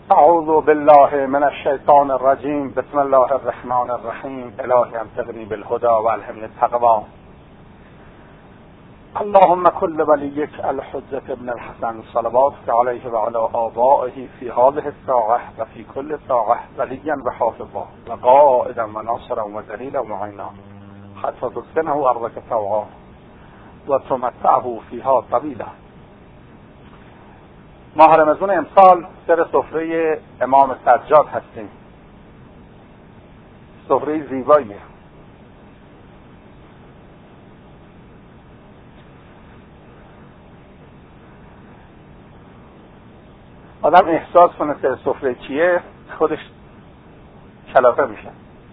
اعوذ بالله من الشیطان الرجیم. بسم الله الرحمن الرحیم. الهی امتقنی بالهدى والهمنی التقوی. اللهم كل وليك الحجة ابن الحسن صلواتك عليه وعلى آبائه في هذه الساعة وفي كل ساعة وليا وحافظا وقائدا وناصرا ودليلا ومعينا حتى تسكنه أرضك طوعا وتمتعه فيها طويلا. ماه رمضان امسال سر سفره امام سجاد هستیم. سفره زیباییه. آدم احساس کنه سر سفره چیه خودش کلافه میشه.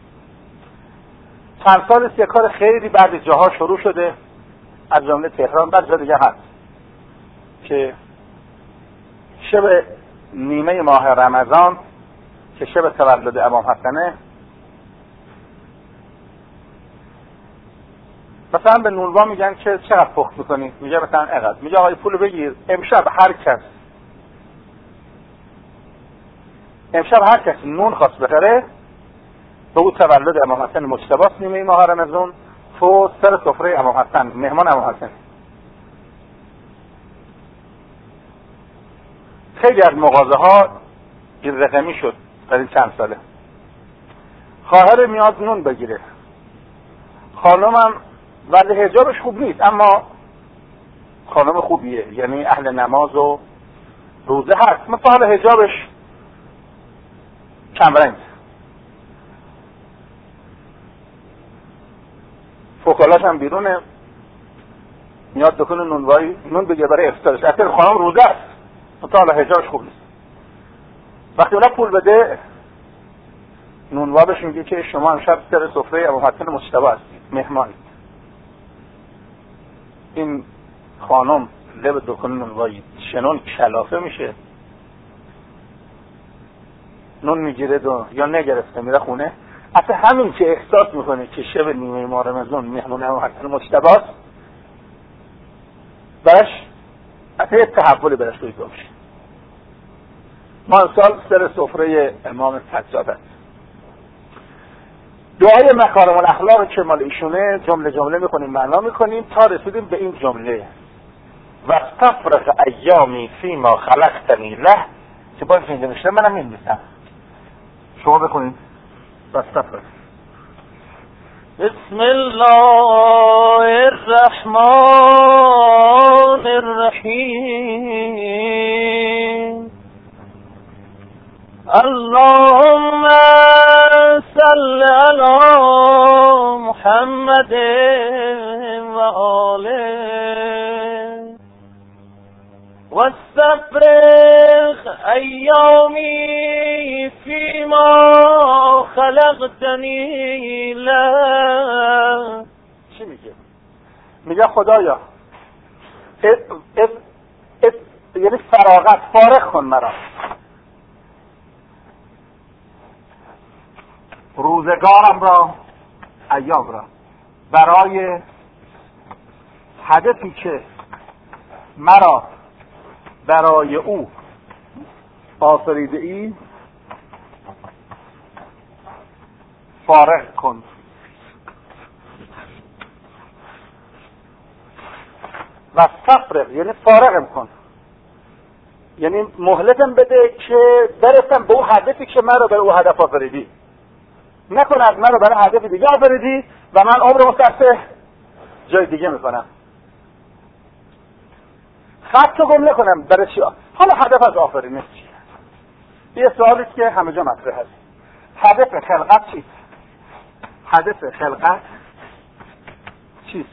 چند سال است یه کار خیلی بعد جاها شروع شده، از جمله تهران، بعد جا دیگه هست، که شب نیمه ماه رمضان که شب تولد امام حسنه، مثلا به نونوا میگن که چقدر پخت میکنی؟ میگه مثلا اینقدر. میگه آقای پولو بگیر، امشب هر کس نون خواست بخره به او تولد امام حسن مجتبی نیمه ماه رمضان تو سر سفره امام حسن، مهمان امام حسن. خیلی از مغازه ها این رقمی شد در این چند ساله. خواهر میاد نون بگیره، خانمم ولی حجابش خوب نیست اما خانم خوبیه، یعنی اهل نماز و روزه هست، مثلا حجابش کمرنگ، فوکالاش هم بیرونه، میاد دکون نونوایی نون بگیره برای افطارش. اصلا خانم روزه است، مثلا حجابش خوب نیست. وقتی اونا پول بده، نونوا بهش میگه که شما امشب سر سفره امام حسن مجتبی هستید، مهمانید. این خانم لب دکون نونوایی شنون کلافه میشه، نون میگیره یا نگرفته میره خونه. اصلا همین که احساس میکنه که شب نیمه ماه رمضان مهمون امام حسن مجتبی است، براش اصلا یه تحولی براش روی میشه. ما امسال سر سفره امام سجاد است. دعای مکارم الاخلاق که مال ایشونه جمله جمله میکنیم، معنا میکنیم تا رسیدیم به این جمله: واستفرغ ایامی فیما خلقتنی له، که باید اینجا نشته منم این میسم. شما بکنید واستفرغ. بسم الله الرحمن الرحیم. اللهم صل علی محمد و آله واستفرغ ایامی فیما خلقتنی له. چی میگه؟ میگه خدایا یعنی فراغت، فارغ کن مرا، روزگارم را، ایام را، برای هدفی که مرا برای او آفریده ای فارغ کن. و تفرغ یعنی فارغم کن، یعنی مهلتم بده که برسم به اون هدفی که مرا برای او هدف آفریدی. نکن از من رو برای هدف دیگه آفریدی و من عمر مصرف جای دیگه میکنم. خط رو گم نکنم برای چی؟ حالا هدف از آفرینش چیه؟ یه سوالیست که همه جا مطرح هست. هدف خلقت چیست؟ هدف خلقت چیست؟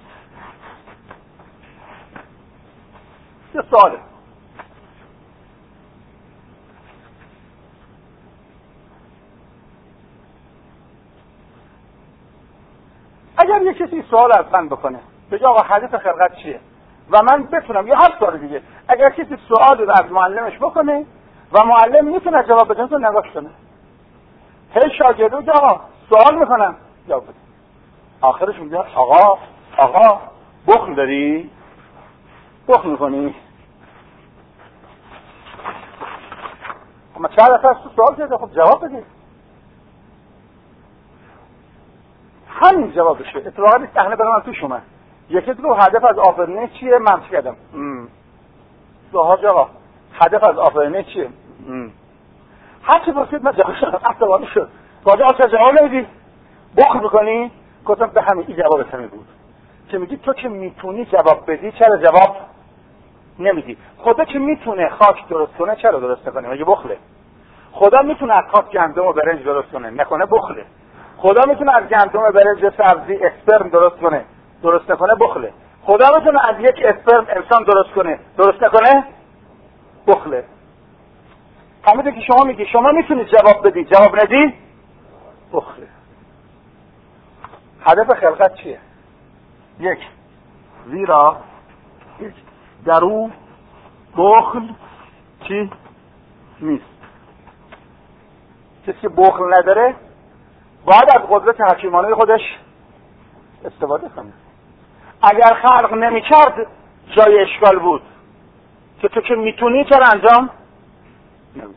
یه سواله. اگر یه کسی سوال از من بکنه بگه آقا هدف خلقت چیه و من بتونم، یا هر سوال دیگه، اگر کسی سوال رو از معلمش بکنه و معلم میتونه جواب بده تو نگاش کنه، هی شاگردو که آقا سوال میکنم جواب بده، آخرش میگه آقا بخل داری؟ بخل میکنی؟ خب چند نفر تو سوال کرده، خب جواب بدید. همین جوابشه. اتفاقا این صحنه برای من توش اومد. یکی دیگه هدف از آفرینش چیه؟ من چی کردم؟ سوال جواب. هدف از آفرینش چیه؟ هر چی پرسید من جواب شدم. عصبانی شد. واجه آسا جواب نمیدی؟ بخل میکنی؟ گفتم به همین این جواب همین بود که میگی تو که میتونی جواب بدی چرا جواب نمیدی؟ خدا که میتونه خاک درست کنه چرا درست نکنه؟ مگه بخله؟ خدا میتونه از خاک گندم و برنج درست کنه نکنه بخله؟ خدا میتونه از گندم و برنج سبزی اسپرم درست کنه درست نکنه بخله؟ خدا میتونه از یک اسپرم انسان درست کنه درست نکنه بخله؟ همینطور که شما میگی شما میتونی جواب بدی جواب ندی بخله. هدف خلقت چیه؟ یک، زیرا در او بخل چی نیست. کسی که بخل نداره باید از قدرت حکیمانه خودش استفاده کنه. اگر خلق نمی کرد جای اشکال بود که تو که میتونی چرا انجام نمیدی.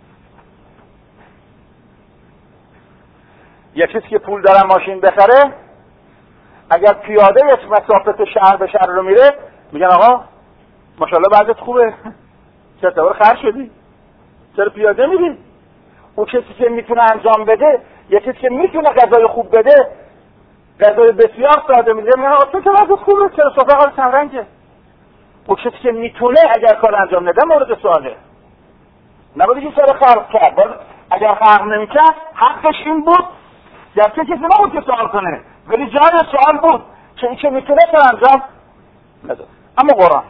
یک کسی که پول داره ماشین بخره اگر پیاده یک مسافت شهر به شهر رو میره میگن آقا ماشاءالله بعدت خوبه، چرا دوباره خرج شدی، چرا پیاده میری؟ اون کسی که میتونه انجام بده، یک کسی که میتونه غذای خوب بده، غذای بسیار ساده میده، میگن آقا تو که بعدت خوبه، چرا سفره قرار چند رنگه؟ اون کسی که میتونه اگر کار انجام نده مورد سواله. نباید که چرا خلق کرد؟ اگر خلق نمیکرد حقش این بود گرچه کسی نبود که سوال کنه، ولی جای سوال بود که این که میتونه چرا انجام نده. اما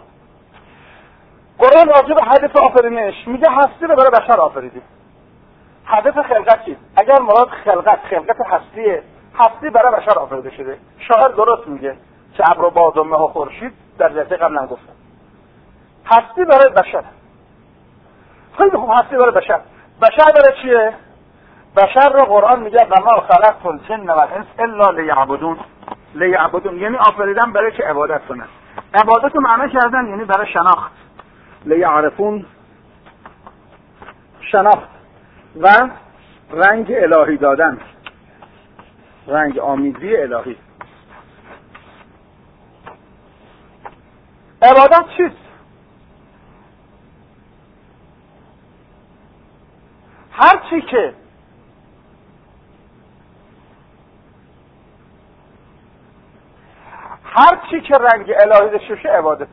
قرآن راجع به هدف آفرینش میگه هستی رو برای بشر آفریدی. هدف خلقت چیست؟ اگر مراد خلقت هستی برای بشر آفریده شده. شاعر درست میگه که ابر و باد و مه و خورشید در جلسه قبلا گفتم هستی برای بشر. خیلی خوب، هستی برای بشر. بشر برای چیه؟ بشر رو قرآن میگه و ما خلقت الجن والانس الا لیعبدون، یعنی آفریدن برای که عبادت کنن. عبادت رو معنی کردن یعنی برای شناخت، لیعرفون، شناخت و رنگ الهی دادن، رنگ آمیزی الهی. عبادت چیست؟ هر چی که رنگ الهی داشته باشه عبادته.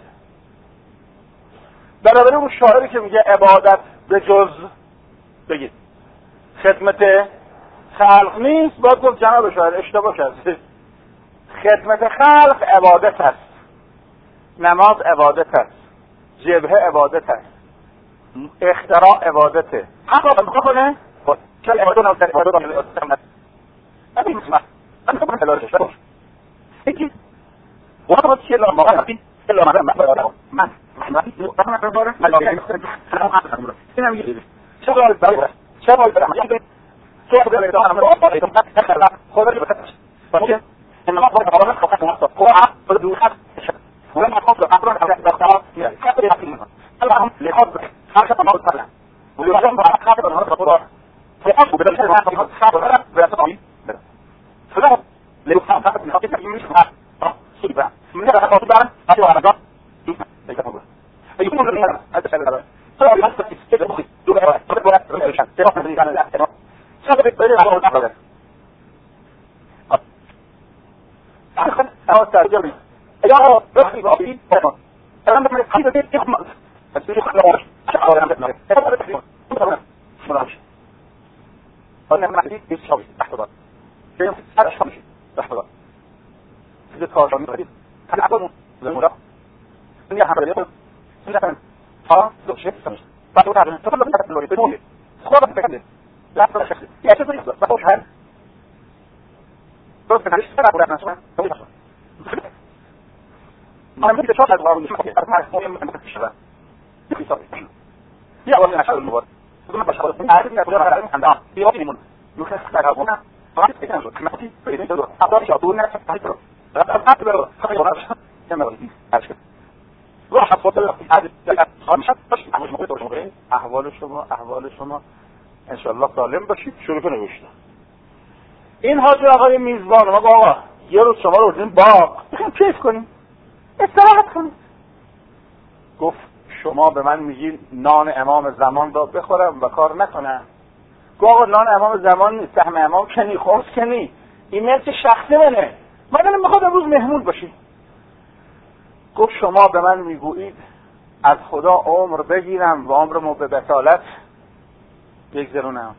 برابر اون شاعری که میگه عبادت به جز بگید خدمت خلق نیست، باید گفت جناب شاعر اشتباه کرده. خدمت خلق عبادت است، نماز عبادت است، جبهه عبادت است، اختراع عبادته. حق را کنه چه عبادت نوستر عبادت نوستر نبید مسمح من خبرم حلالش باش ایکی وقت چیه لا مقام هستین الا مدام من مقام باره ملاقی سلام علیکم اینم یه چه باید برای چه باید برای تو خود داره دارم رو آفر ایتون تخلا خود رو بسش ممکن انما باید قرار خاص ناست قرآن بدون خاص ولما خاص اقرار على الاختراع يعني كاتب يحكي اللهم لحظ حركه ما وصلنا ولوجه بعد خاطب النهارده القرآن فيقصوا بدل هذا الخاطب ولا بيستطيع فلا ليفهم فقط من حقيقه مش سيبا من هذا الخاطب بقى ايوه على جنب يكون هذا السبب طبعا الناس كده مخي دول ولا تعرف من كان لا سبب الدليل على الأمر أخذ أو ترجمة يا رخي بأبي أنا من الحديث ده يخمر بس يخمر شعور أنا بسمع أنا ما عندي بيشوي لحظة كيف هذا شمشي لحظة إذا صار من الحديث أنا أقول للمرأة إني أحب اليوم إني أحب لو شيء شمشي بعد وقت تطلب منك اللي يبنوني خلاص بكمل لا أفضل شخصي يا شخصي بقولش هذا بس معلش أنا أقول لك أنا سوي أنا بدي أشوف هذا الغرض مش أسمع اسمه من الشباب في صار يا والله أنا شغل المواد بدون بشر عارف إني أقول لك عند في وقت من يخلص هنا راح تكمل كمتي في دول أقدر يعطونا فكرة أقدر خير كما ولدي عارف راح أفضل هذا مش أحوال شما انشالله سالم باشید. شروع کنه گوشتن. این حاجی آقای میزبان ما آقا یه روز شما رو بردیم باغ بخیم کیف کنیم استراحت کنیم. گفت شما به من میگین نان امام زمان را بخورم و کار نکنم. گفت آقا نان امام زمان نیست، سهم امام کنی، خمس کنی، این ملک شخصی منه، من میخواد امروز مهمون باشی. گفت شما به من میگویید از خدا عمر بگیرم و عمرمو به بطالت بگذرونم.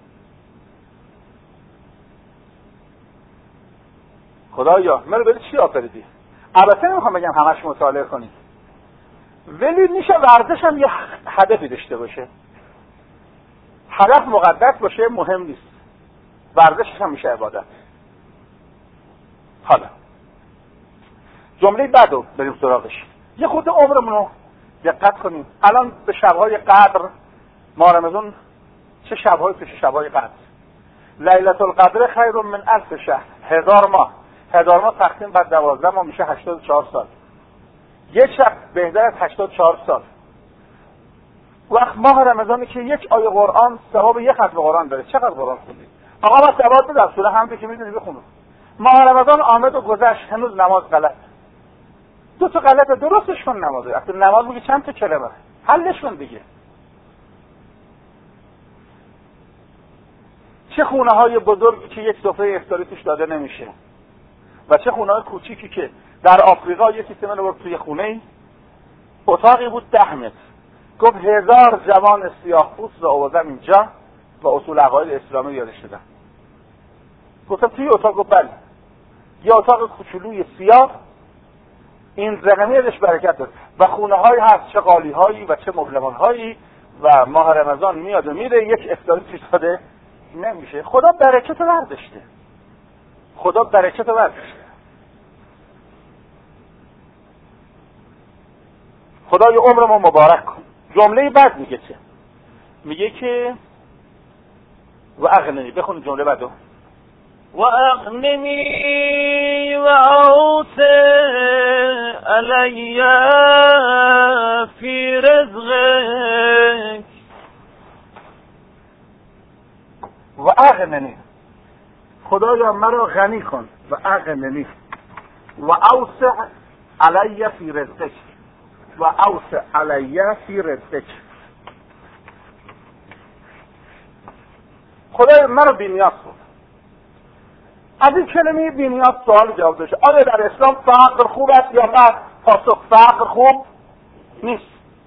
خدایا من رو بری چی آفریدی؟ البته نمیخوام بگم همش مطالعه کنید، ولی میشه ورزش هم یه هدفی داشته باشه. هدف مقدس باشه مهم نیست، ورزشش هم میشه عبادت. حالا جمله بعدو بریم سراغش. یه خود عمرمون رو دقت کنیم. الان به شبهای قدر ما رمضان چه شبهای پیش شبهای قدر. لیلة القدر خیر من 1000 شهر، 1000 ماه. 1000 ماه تقسیم بر 12 ماه میشه 84 سال. یک شب بهتر از 84 سال. وقت ماه رمضانی که یک آیه قرآن ثواب یک ختم قرآن داره. چقدر قرآن خوندید؟ آقا ما ثواب بدم سوره همونطور که میدونی بخونید. ماه رمضان آمد و گذشت، هنوز نماز غلط. دو تا غلط درستش کن نمازه. اصلا نماز میگه چند تا کلمه، حلش کن دیگه. چه خونه های بزرگی که یک سفره افطاری توش داده نمیشه و چه خونه های کوچیکی که در آفریقا یکی سیمن رو توی خونه اتاقی بود 10 متر. گفت 1000 جوان سیاه پوست رو آوردم اینجا و اصول عقاید اسلامی یادش دادم. گفتم توی اتاق؟ گفت بله. یه اتاق کوچولوی سیاه، این رقمی ازش برکت داد و خونه های هست، چه قالی هایی و چه مبلمان هایی، و ماه رمضان میاد و میره یک افطاری توش داده نمیشه. خدا برکت رو برداشته. خدا برکت رو برداشته. خدای عمرمو مبارک کن. جمله بعد میگه چه؟ میگه که و اغننی. بخون جمله بعدو. و اغننی و اوسع علی فی رزقک. و اغننی، خدایا مرا غنی کن. و اغننی و اوسع علی فی رزقک. و اوسع علی فی رزقک. خدای من رو بی‌نیاز کن. از این کلمه بی‌نیاز سوال جواب داشته. آیا در اسلام فقر خوب است یا نه؟ پاسخ فقر خوب نیست.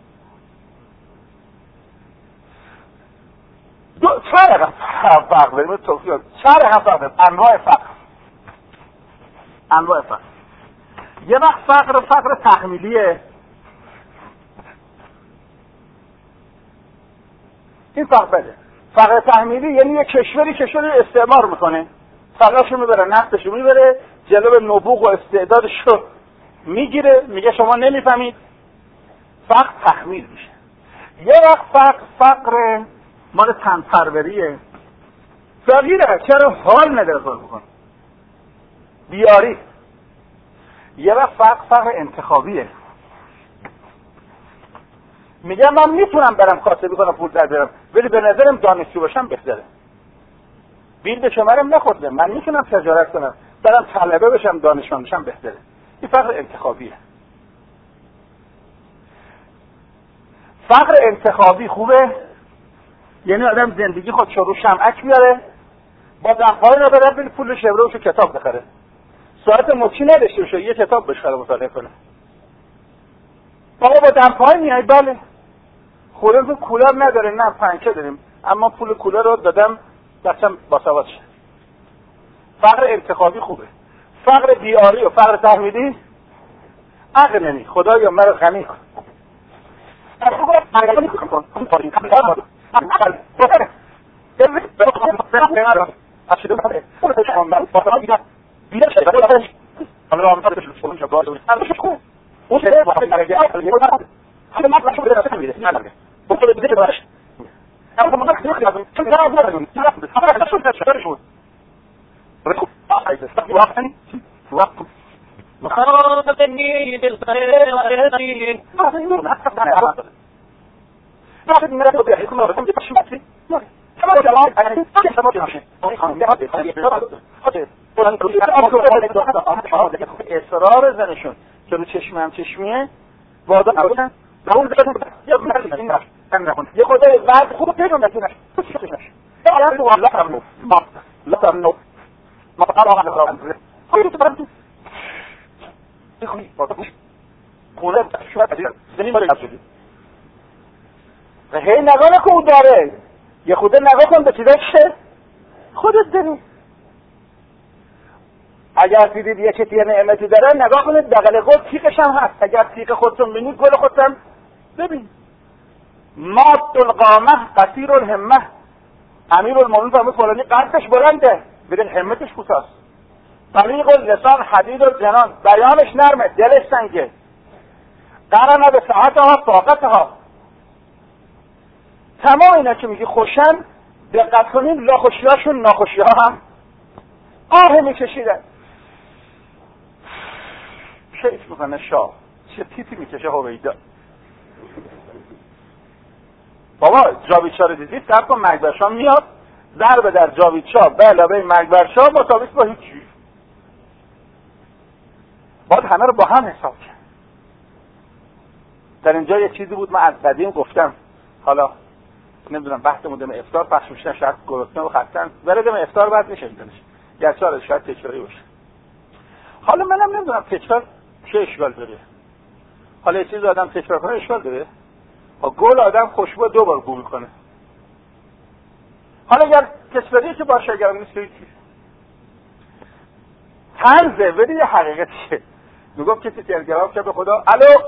چه رقم فقر داریم؟ توفیق چه رقم فقر داریم؟ انواع فقر. انواع فقر. یه وقت فقر تحمیلیه. این فقر بده. فقر تحمیلی یعنی یه کشوری استعمار میکنه، فقرشو میبره، نفتشو میبره، جلو نبوغ و استعدادشو میگیره، میگه شما نمیفهمید. فقر تحمیل میشه. یه وقت فقر مال تن پروریه. فقیره چرا حال نداره کار بکنه، بیاری. یه وقت فقر انتخابیه. میگم من میتونم برم کاسبی کنم پول در بیارم، ولی به نظرم دانشجو باشم بهتره. بیل به شمارم نخورده، من میتونم تجارت کنم، برم طلبه بشم، دانشمند بشم بهتره. این فقر انتخابیه. فقر انتخابی خوبه، یعنی آدم زندگی خودشو رو شمعک بیاره، با دمپایی رو بره بری پول شبروشو کتاب بخره، ساعت مچی نداشته باشه، یه کتاب بخره مطالعه کنه. بابا با دمپایی میای؟ بله. خودم تو کولر نداره؟ نه پنکه داریم، اما پول کولر رو دادم بچم باسواد شه. فقر انتخابی خوبه. فقر بیاری و فقر تحمیلی اغننی، خدایا مرا غنی کن. وخاطبني بالخير وأهدي اصرار زنشون که رو چشمه هم چشمیه وادار نبودن و اون زنشون یه خدا بعد خوب پیدا نکنش لا ترنو ما قرار نکنم خیلی تو برم تو خونه شما زنی مالی نشدی و هی نگاه نکن داره یه خوده نگاه کن به چیزا چه خودت داری اگر دیدید یه چیزی نعمتی داره نگاه کنید بغل خود تیغش هم هست اگر تیغ خودتون ببینید گل خودتون ببین مات القامه قصیر الهمه امیر المومنین فرمود فلانی قدش بلنده بدون همتش کوتاست طریق اللسان حدید الجنان بیانش نرمه دلش سنگه قرنه به ساعتها طاقتها تمام اینا که میگی خوشن دقت کنید لاخوشیاشون ناخوشی ها هم آه میکشیدن شیف میکنه شاه چه تیپی میکشه هویدا بابا جاویدشاه رو دیدید سر کن مکبرشاه میاد ضربه در جاویدشاه به علاوه مکبرشاه مساوی با هیچی باید همه رو با هم حساب کرد در اینجا یه چیزی بود من از قدیم گفتم حالا نمیدونم بحث مدام افطار پخش میشن شاید گرسنه و خستن ولی دم افطار بعد میشه میدونش گرچه شاید تکراری باشه حالا منم نمیدونم تکرار چه اشکال داره حالا یه چیز آدم تکرار کنه اشکال داره گل آدم خوشبو 2 بار گول کنه حالا اگر کسبریه که باشه اگر نیست که طرزه ولی یه حقیقتیه میگم کسی تلگرام که به خدا الو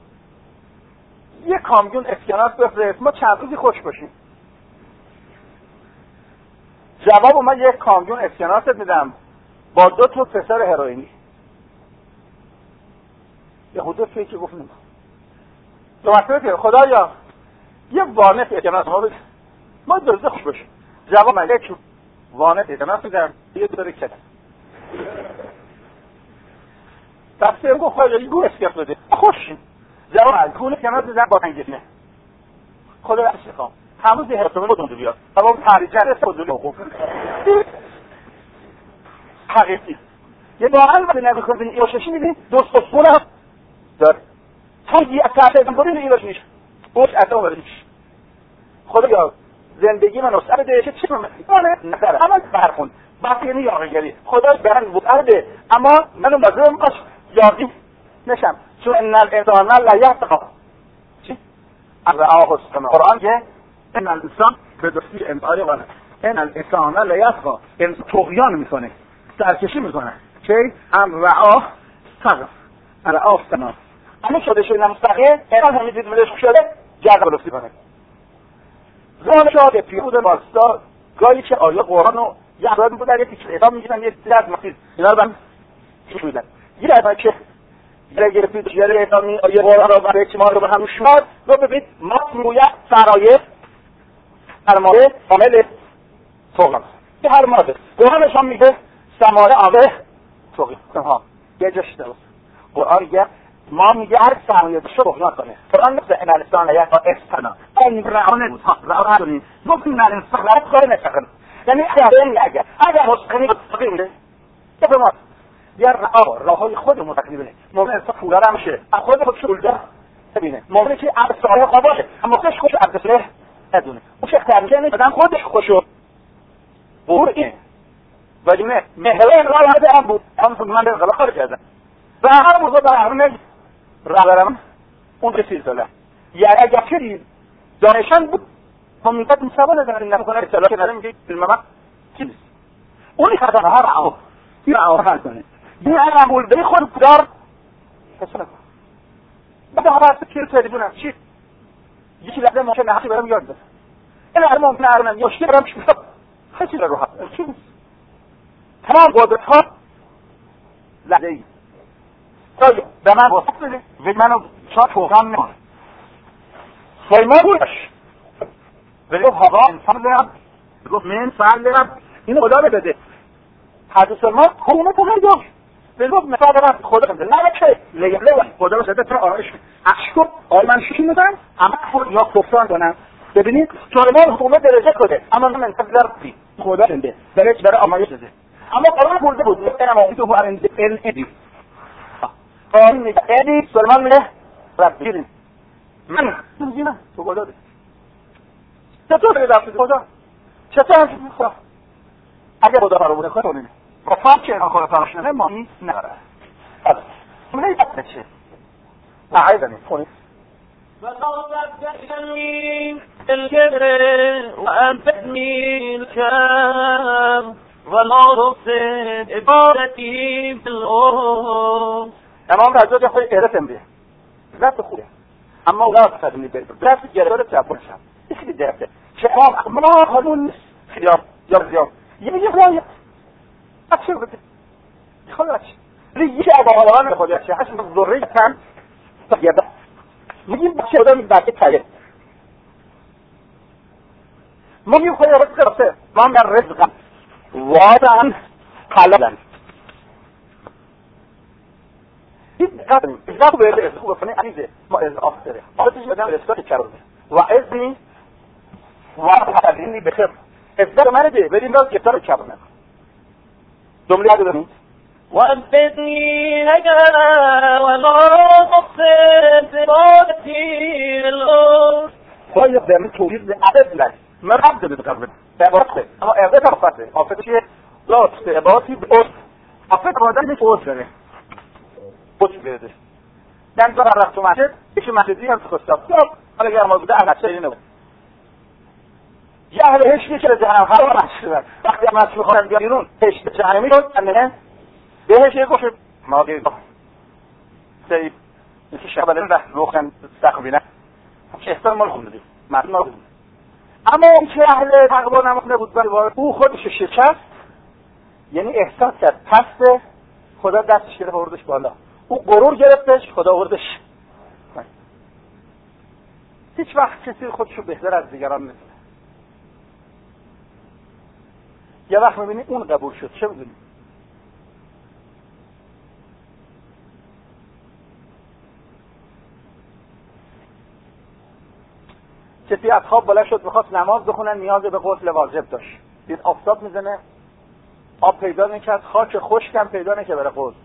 یه کامیون اسکناس بفرست ما چند روزی خوش باشیم جواب من یک کامیون اسکناس میدم با 2 تا پسر هروئینی یه خودت فکر گفت نمید دو مرتبه خدایا یه وانت اسکناس ما بده ما درسته خوش باشیم جواب من یک وانت اسکناس میدم یه داره کدم دسته گفت خواهی یه گو اسکناس بده خوشیم جواب من گونه اسکناس میدم با انگیزنه خدا رشت خوام همون زهر تو بودم تو بیاد اما پریجن خودلو خوب حقیقی یه واقعا وقتی نگاه کنید این اوششی میدین دوست خونه داره تا یه اصلا برین ایلاش نیست اوش اصلا برینش خدا یا زندگی من اصلا بده چه من نظره اما برخون باقی یعنی یاغیگری خدا برن بود عرده اما منو مظلوم باش یاغی نشم چون ان الانسان لا یتقی چی؟ آقا قرآن که ان الانسان به دوستی امتحاری وانه ان الانسان لا یتقی انسان طغیان میکنه سرکشی میکنه چه؟ ام رعاه سقف رعاه سنا اما شده شده نمستقه اینال همیدید مدشک شده جرد بلوفتی کنه زمان شاده پیرود باستا گاهی که آیه قرآن رو یه افراد بود در یه تیکر ادام میگیدن یه تیکر از مقید اینا رو من چیش میدن یه رفت که یه گرفتید یه ادامی آیه قرآن رو برای اجتماع رو به هم شماد رو ببید ما میگوید سرایه سرمایه عامل توقن که هر ماده قرآنش هم میگه سماره عامل توقن یه جاش درست قرآن میگه ما میگه هر سرمایه داشته بخیان کنه قرآن مثل این الاسان یا استنا این رعانه رعانه دونیم گفتیم این الاسان لرد کاری نشکن یعنی اگر حسقنی تقییم میده یه به ما یه راه های خود متقییم بینه مومن انسان پولار همشه خود خودش پولدار ببینه مومنی که عبدالساره قباشه اما خودش خوش عبدالساره ندونه اون شخص ترمیشه نیست بدن خودش خوشو بور اینه ولی نه مهره این راه هده هم بود هم من به غلا خارج کردن و هر موضوع در همه رابرم اون رسیل داره یعنی اگر که دانشان بود ممکنت مسابقه دارن نمیکنه اطلاعات نداره میگه فیلم چیز اونی که هر رعاه این رعاه حل کنه این رعاه به خود دار حسنا بعد هر وقت که تلفنم چی یکی لحظه ممکنه حقی برام یاد بده این هر ممکنه ارمن یا شی برام شوفا خیلی راحت چی تمام قدرت ها لحظه‌ای به من واسط بده و منو شاید فوقم نمانه سیما بودش ولی گفت هوا انسان لرم گفت من فعل لرم اینو خدا بده حدیث ما حکومت هر جا ولی گفت مثال دارم خدا بده نه که لیمله خدا بده تو آرایش اشکر آی من شکی میدم اما خود یا کفتان کنم ببینید سلیمان حکومت درجه کده اما من منتظر بی خدا شنده درش برای آمایش داده اما قرآن بولده بود اینم آمایش تو برنده ادی قرآن میگه ادی سلیمان میگه ربی من میگم تو خدا ده چطور رفتی خدا چطور خدا اگه خدا فراموش کنه کفار که خدا فراموش کنه ما نداره من نمی‌دونم چه عايزني تكوني فَلَوْ الكبر وأنفذني الكام ولا رصد عبادتي في الأرض امام رجل يقول ارثم به لا تخوله اما لا تخدمني به لا تجربه تعبون شام ايش اللي جابته شام ما خلون خيار يرجع يجي اكثر بده خلاص ليه ابو غلان خلاص عشان الضريه كان طيب میگیم بچه آدم این بچه تایه میگیم خواهی رزق رسه ما من رزقم وادن حلالن این قدریم ازاق به رزق خوب بفنه عزیزه ما از آفتره آفتش بدم رزقاتی کرده و ازنی و حلالینی بخیر ازاق منه ده بریم راز گفتار کرده جمله یاد دارید وأنفذني لك ولا تقصد عبادتي في الأرض باید به من توجید عدد لد من عبد بتقرب عبادته اما عبادت عبادته عبادت چیه؟ لاست عبادتی به اوست عبادت عبادت نیست اوست داره اوست بیرده من دارم رفت تو مسجد ایش مسجدی هم تخستم حالا گرما بوده اغلچه اینه بود یه اهل هشتی که جهنم هر مسجد وقتی هم مسجد میخوارن بیرون هشت جهنمی شد انه بهش یه گوشه ما دیگه سیب یکی شبالن ده روخن سخبینه چه احترام مال خونده دید مردم نارد اما اون که اهل تقوا نماز نبود او خودش شکست یعنی احساس کرد پسته خدا دستش گرفت آوردش بالا او غرور گرفتش خدا آوردش هیچ وقت کسی خودشو بهتر از دیگران نمی‌دونه یه وقت می‌بینی اون قبول شد چه می‌دونی کسی از خواب بلند شد میخواست نماز بخونه نیاز به غسل واجب داشت دید آفتاب میزنه آب پیدا نکرد خاک خشکم پیدا نکرد برای غسل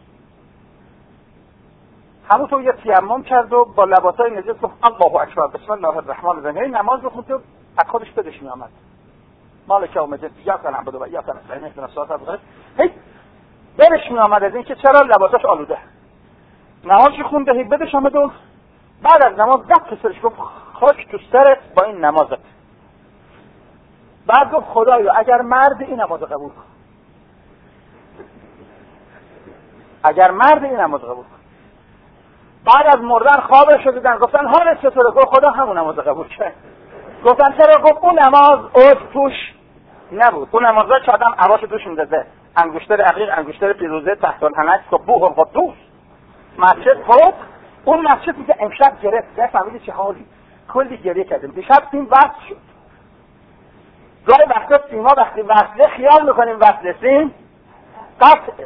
همونطور یه تیمم کرد و با لباسای نجس گفت الله اکبر بسم الله الرحمن الرحیم نماز بخوند و از خودش بدش میآمد مالک یوم الدین یا کن عبد و یا کن استعین اهدنا الصراط المستقیم هی بدش میآمد از اینکه چرا لباساش آلوده نمازش خونده هی بدش آمد و بعد از نماز دست سرش گفت خاک تو سرت با این نمازت بعد گفت خدایا اگر مرد این نماز قبول کن اگر مرد این نماز قبول کن بعد از مردن خوابش رو دیدن گفتن حالت چطوره گفت خدا همون نماز قبول کرد گفتن چرا گفت اون نماز توش نبود اون نمازا که آدم عواش توش میندازه انگشتر عقیق انگشتر پیروزه تحت الحنک صبوح و قدوس مسجد فوق اون مسجد میگه امشب گرفت فهمیدی چه حالی کلی گریه کردیم دیشب تیم وصل شد گاهی وقتا تیما وقتی وصله خیال میکنیم وصل سیم قطعه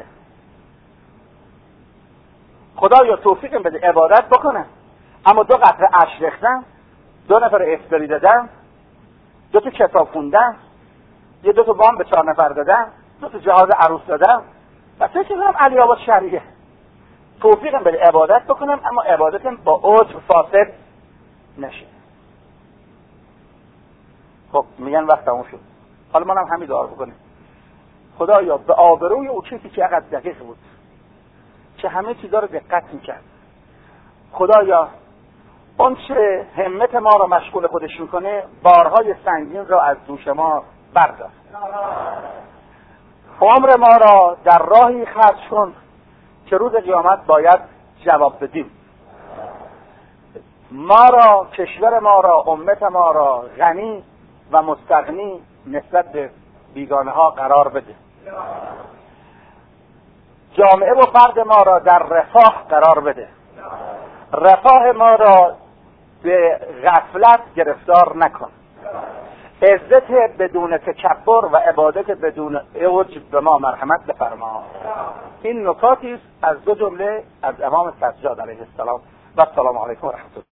خدا یا توفیق بده عبادت بکنم اما 2 قطره اشک ریختم 2 نفر افطاری دادم 2 تا کتاب خوندم یه 2 تا وام به 4 نفر دادم 2 تا جهاز عروس دادم و فکر کنم علی آباد شریعه توفیقم بده عبادت بکنم اما عبادتم با عجب فاسد نشه خب میگن وقت تموم شد حالا منم همین دعا بکنیم خدایا به آبروی او کسی که عقد دقیق بود که همه چیزا رو دقت میکرد خدایا اون چه همت ما رو مشغول خودش میکنه بارهای سنگین را از دوش ما بردار عمر ما را در راهی خرج کن که روز قیامت باید جواب بدیم ما را کشور ما را امت ما را غنی و مستغنی نسبت به بیگانه ها قرار بده جامعه و فرد ما را در رفاه قرار بده رفاه ما را به غفلت گرفتار نکن عزت بدون تکبر و عبادت بدون عجب به ما مرحمت بفرما این نکاتی است از 2 جمله از امام سجاد علیه السلام و السلام علیکم و رحمت الله